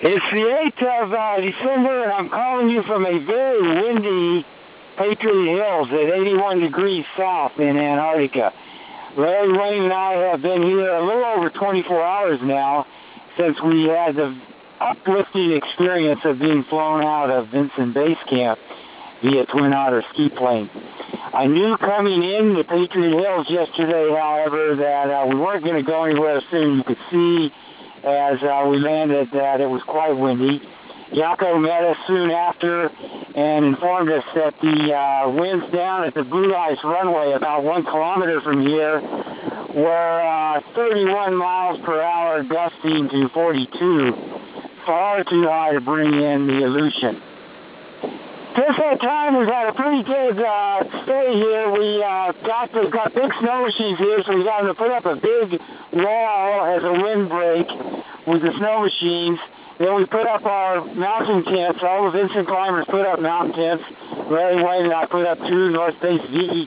It's the 8th of December, and I'm calling you from a very windy Patriot Hills at 81 degrees south in Antarctica. Larry, Wayne, and I have been here a little over 24 hours now since we had the uplifting experience of being flown out of Vinson Base Camp via Twin Otter ski plane. I knew coming in the Patriot Hills yesterday, however, that we weren't going to go anywhere soon. You could see as we landed that it was quite windy. Jaco met us soon after and informed us that the winds down at the Blue Ice runway about 1 kilometer from here were 31 miles per hour gusting to 42, far too high to bring in the Aleutian. Since that time, we've had a pretty good stay here. We've got big snow machines here, so we got them to put up a big wall as a windbreak with the snow machines. Then we put up our mountain tents. All the Vinson climbers put up mountain tents. Larry Wayne and I put up 2 North Face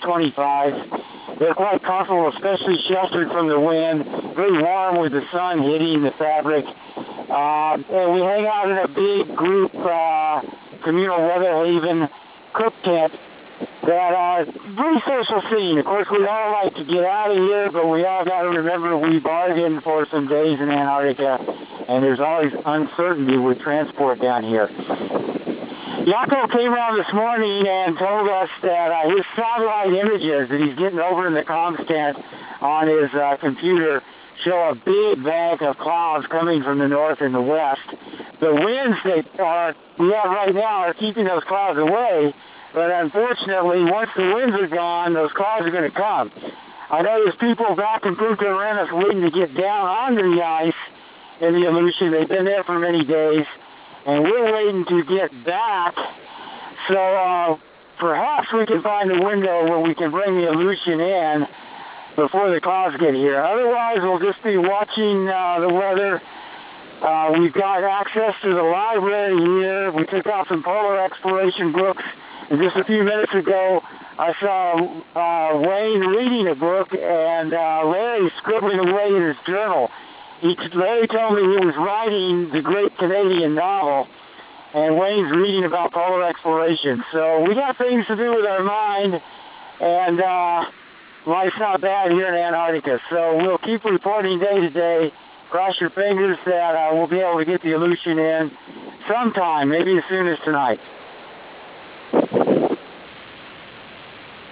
VE25s. They're quite comfortable, especially sheltered from the wind. Very warm with the sun hitting the fabric. And we hang out in a big group communal weather haven cook tent that very social scene. Of course, we all like to get out of here, but we all got to remember we bargained for some days in Antarctica, and there's always uncertainty with transport down here. Jaco came around this morning and told us that his satellite images that he's getting over in the comms tent on his computer show a big bank of clouds coming from the north and the west. The winds that we have right now are keeping those clouds away, but unfortunately, once the winds are gone, those clouds are going to come. I know there's people back in Punta Arenas waiting to get down onto the ice in the Aleutian. They've been there for many days, and we're waiting to get back. So perhaps we can find a window where we can bring the Aleutian in before the clouds get here. Otherwise, we'll just be watching the weather. We've got access to the library here. We took out some polar exploration books. And just a few minutes ago, I saw Wayne reading a book and Larry scribbling away in his journal. Larry told me he was writing the Great Canadian Novel, and Wayne's reading about polar exploration. So we got things to do with our mind, and life's not bad here in Antarctica. So we'll keep reporting day to day. Cross your fingers that we'll be able to get the Aleutian in sometime, maybe as soon as tonight.